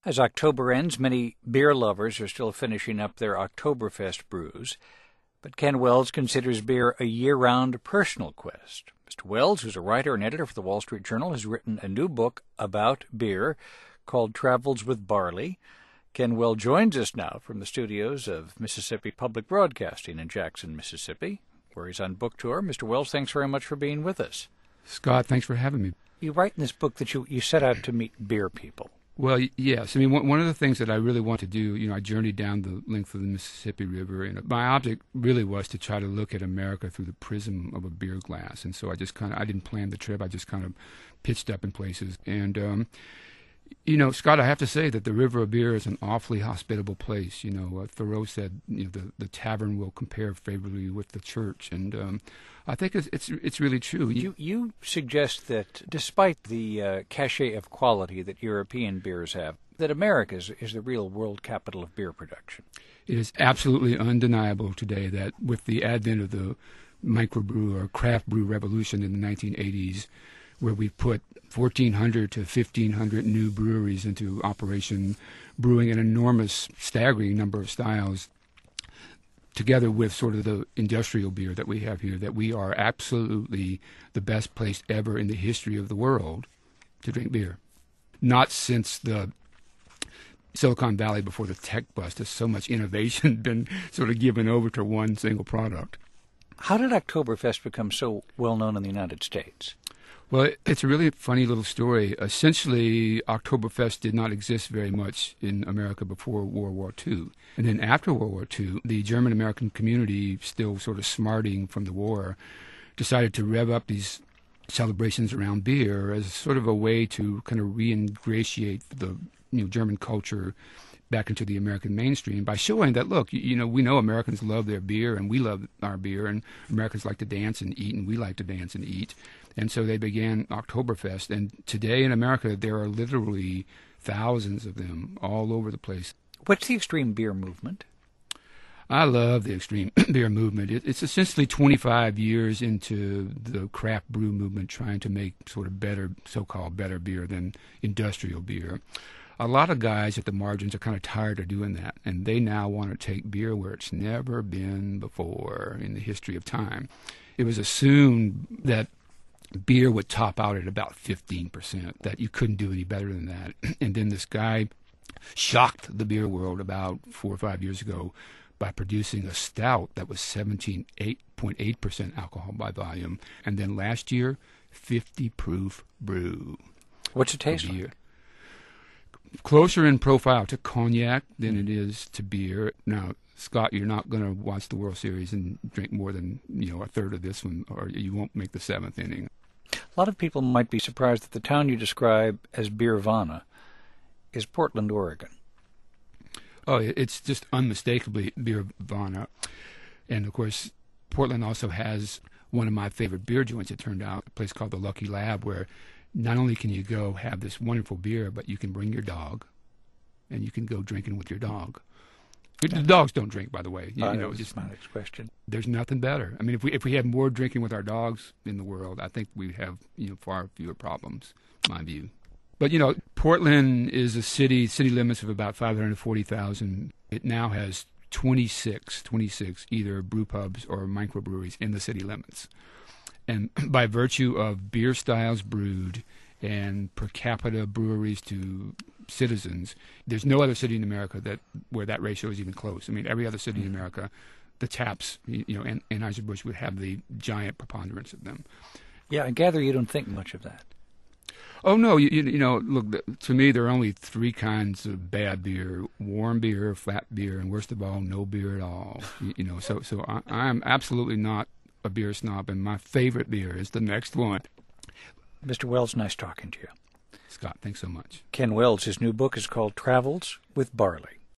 As October ends, many beer lovers are still finishing up their Oktoberfest brews, but Ken Wells considers beer a year-round personal quest. Mr. Wells, who's a writer and editor for the Wall Street Journal, has written a new book about beer called Travels with Barley. Ken Wells joins us now from the studios of Mississippi Public Broadcasting in Jackson, Mississippi, where he's on book tour. Mr. Wells, thanks very much for being with us. Scott, thanks for having me. You write in this book that you set out to meet beer people. Well, yes. I mean, one of the things that I really want to do, I journeyed down the length of the Mississippi River, and my object really was to try to look at America through the prism of a beer glass. And so I didn't plan the trip. I just kind of pitched up in places. And, Scott, I have to say that the River of Beer is an awfully hospitable place. Thoreau said, the tavern will compare favorably with the church. And I think it's really true. You suggest that despite the cachet of quality that European beers have, that America is the real world capital of beer production. It is absolutely undeniable today that with the advent of the microbrew or craft brew revolution in the 1980s, where we put 1,400 to 1,500 new breweries into operation, brewing an enormous, staggering number of styles, together with sort of the industrial beer that we have here, that we are absolutely the best place ever in the history of the world to drink beer. Not since the Silicon Valley before the tech bust has so much innovation been sort of given over to one single product. How did Oktoberfest become so well known in the United States? Well, it's a really funny little story. Essentially, Oktoberfest did not exist very much in America before World War II. And then after World War II, the German-American community, still sort of smarting from the war, decided to rev up these celebrations around beer as sort of a way to kind of reingratiate the German culture back into the American mainstream by showing that, look, we know Americans love their beer and we love our beer, and Americans like to dance and eat and we like to dance and eat. And so they began Oktoberfest. And today in America, there are literally thousands of them all over the place. What's the extreme beer movement? I love the extreme beer movement. It's essentially 25 years into the craft brew movement trying to make sort of better, so-called better beer than industrial beer. A lot of guys at the margins are kind of tired of doing that, and they now want to take beer where it's never been before in the history of time. It was assumed that beer would top out at about 15%, that you couldn't do any better than that. And then this guy shocked the beer world about 4 or 5 years ago by producing a stout that was 17.8% alcohol by volume. And then last year, 50 proof brew. What's it taste like? Closer in profile to cognac than it is to beer. Now, Scott, you're not going to watch the World Series and drink more than a third of this one, or you won't make the seventh inning. A lot of people might be surprised that the town you describe as Beervana is Portland, Oregon. Oh, it's just unmistakably Beervana. And, of course, Portland also has one of my favorite beer joints, it turned out, a place called the Lucky Lab, where not only can you go have this wonderful beer, but you can bring your dog, and you can go drinking with your dog. The dogs don't drink, by the way. Just my next question. There's nothing better. I mean, if we had more drinking with our dogs in the world, I think we'd have far fewer problems, in my view. But Portland is a city limits of about 540,000. It now has 26 either brew pubs or microbreweries in the city limits. And by virtue of beer styles brewed and per capita breweries to citizens, there's no other city in America where that ratio is even close. I mean, every other city in America, the taps, and Anheuser-Busch would have the giant preponderance of them. Yeah, I gather you don't think much of that. Oh, no, look, to me, there are only 3 kinds of bad beer: warm beer, flat beer, and worst of all, no beer at all. So I'm absolutely not a beer snob, and my favorite beer is the next one. Mr. Wells, nice talking to you. Scott, thanks so much. Ken Wells, his new book is called Travels with Barley.